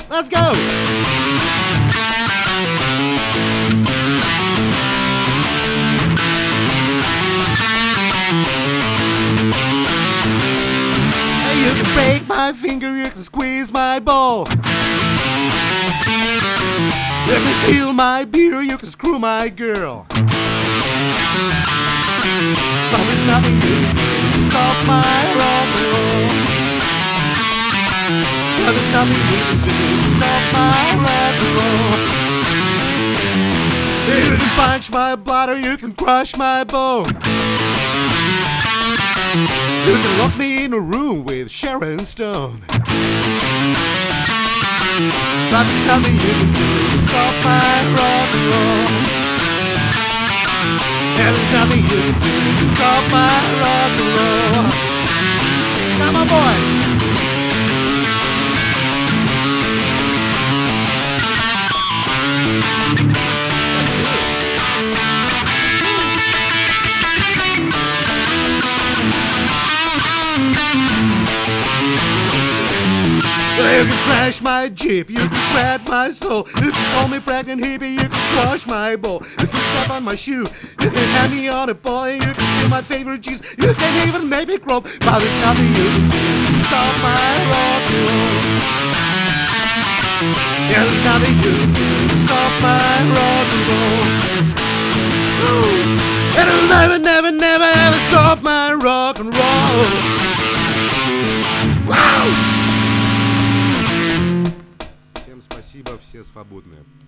Let's go! You can break my finger, you can squeeze my ball. You can steal my beer, you can screw my girl. But there's nothing you can do to stop my rock and roll. But there's nothing you can do to stop my rock and roll. You can punch my bladder, you can crush my bone. You can lock me in a room with Sharon Stone. But there's nothing you can do to stop my rock and roll. Yeah, there's nothing you can do to stop my rock and roll. Come on, boys! You can trash my Jeep, you can shred my soul. You can call me pregnant hippie, you can squash my ball. You can step on my shoe, you can hand me on a ball. You can steal my favorite cheese, you can even make me crawl. But there's nothing you can do to stop my rock and roll. Yeah, there's nothing you can do to stop my rock and roll. It'll never, never, never, ever stop my rock and roll. Wow! Всем спасибо, все свободны.